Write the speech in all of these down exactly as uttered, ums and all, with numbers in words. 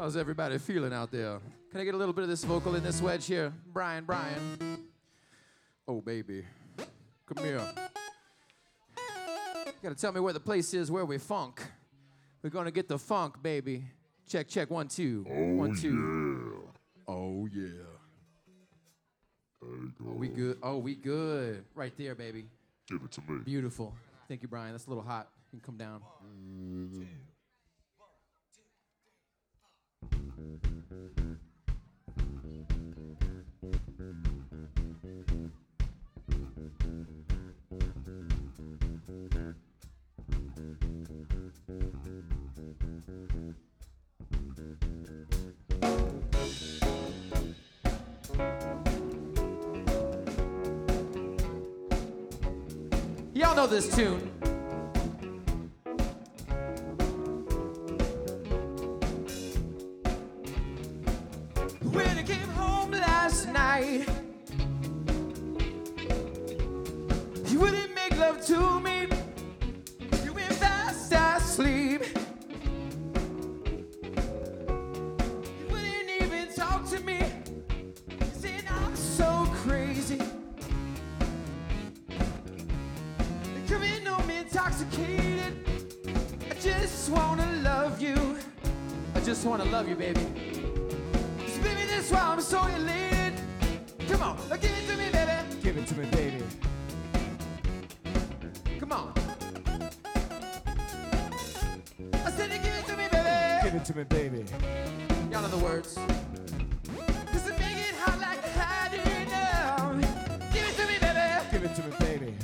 How's everybody feeling out there? Can I get a little bit of this vocal in this wedge here? Brian, Brian. Oh, baby. Come here. You gotta tell me where the place is where we funk. We're gonna get the funk, baby. Check, check, one, two. Oh, one, two. yeah. Oh, yeah. There you go. Oh, we good. Oh, we good. Right there, baby. Give it to me. Beautiful. Thank you, Brian. That's a little hot. You can come down. Mm. Y'all know this tune. When I came home last night, you wouldn't make love to me. You went fast asleep. You wouldn't even talk to me. You said I'm so crazy. Coming home intoxicated. I just wanna love you. I just wanna love you, baby. Cause baby, that's why I'm so elated. Come on, give it to me, baby. Give it to me, baby. Come on. I said to give it to me, baby. Give it to me, baby. Y'all know the words. Cause it make it hot like hot now. Give it to me, baby. Give it to me, baby.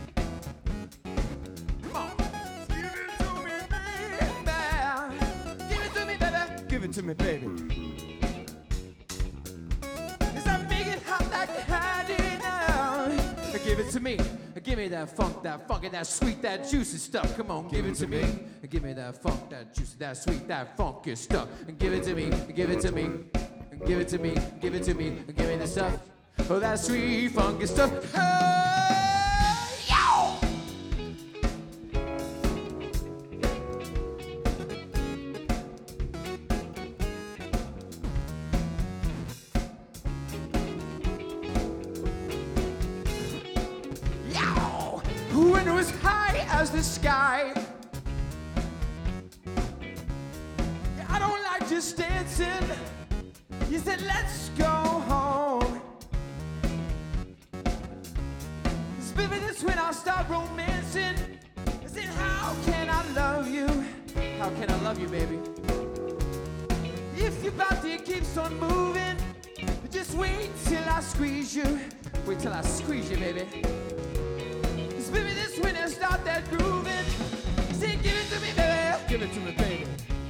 Give it to me, baby. Cause I make it hot like honey now. Give it to me. Give me that funk, that funky, that sweet, that juicy stuff. Come on, give it to me. Give me that funk, that juicy, that sweet, that funky stuff. And give it to me. Give it to me. Give it to me. Give it to me. Give me the stuff. Oh, that sweet, funky stuff. Hey, yo! When it was high as the sky. Yeah, I don't like just dancing. You said, let's go home. Cause baby, that's when I'll start romancing. I said, how can I love you? How can I love you, baby? If your body keeps on moving, just wait till I squeeze you. Wait till I squeeze you, baby. Baby, this when I start that grooving. Say, give it to me, baby. Give it to me, baby.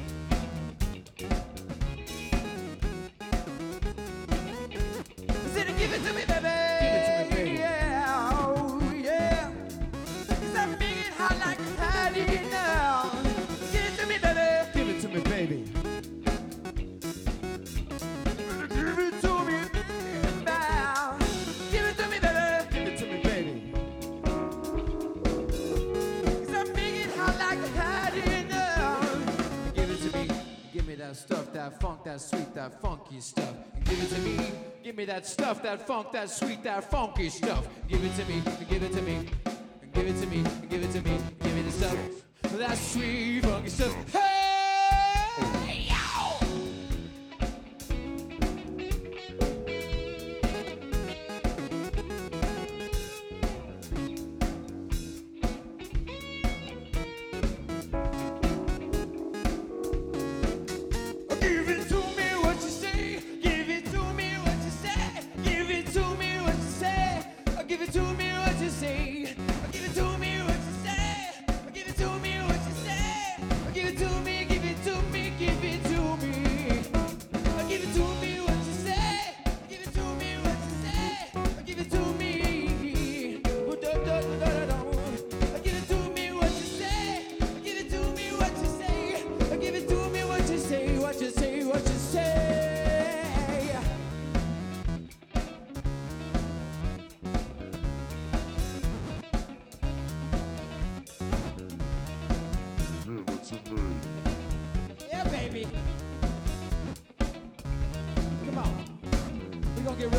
Say, give it to me, baby. Give it to me, baby. Yeah, oh, yeah. Cause I make it hot like honey now. Give it to me, baby. Give it to me, baby. Give it to me, baby. Now. Give it to me, baby. Give it to me, baby. That stuff, that funk, that sweet, that funky stuff. And give it to me. Give me that stuff, that funk, that sweet, that funky stuff. Give it to me. Give it to me. Give it to me. Give it to me. Give me the stuff, that sweet, funky stuff. Hey, yo!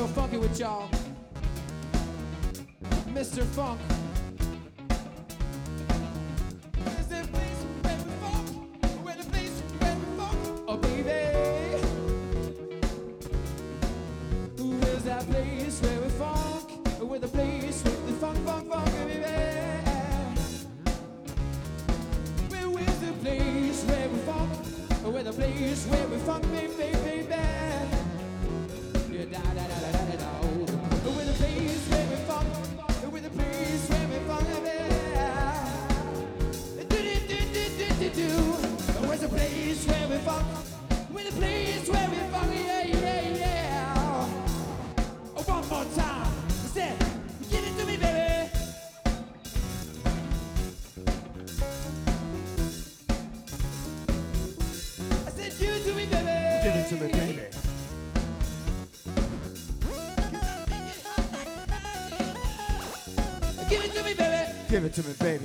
funky with y'all. Mister Funk. Is there a place where we funk? Where the place where we funk? Oh baby. Where's that place where we funk? Where the place where the funk, funk, funk, baby. Where is the place where we funk? Where the place where we funk, baby, baby, baby. Yeah, da da da da da da da. Where the place where we funk? Where the place where we funk, baby. Do do do do do do do. Where's the place where we funk? Where the place where we funk? Yeah, yeah, yeah. Oh, one more time. Say, give it to me, baby. I said, give it to me, baby. Give it to me, baby. Give it to me, baby. Give it to me, baby.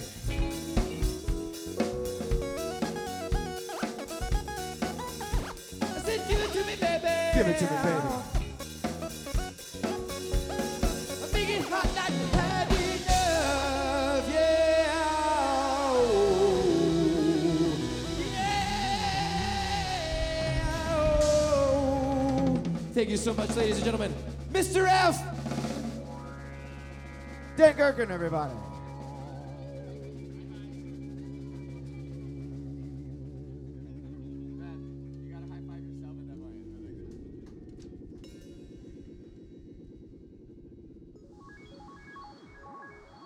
I said, give it to me, baby. Give it to me, baby. I make it hot like you had enough, yeah. Oh, yeah. Oh. Thank you so much, ladies and gentlemen. Mister F. Dan Gerken, everybody.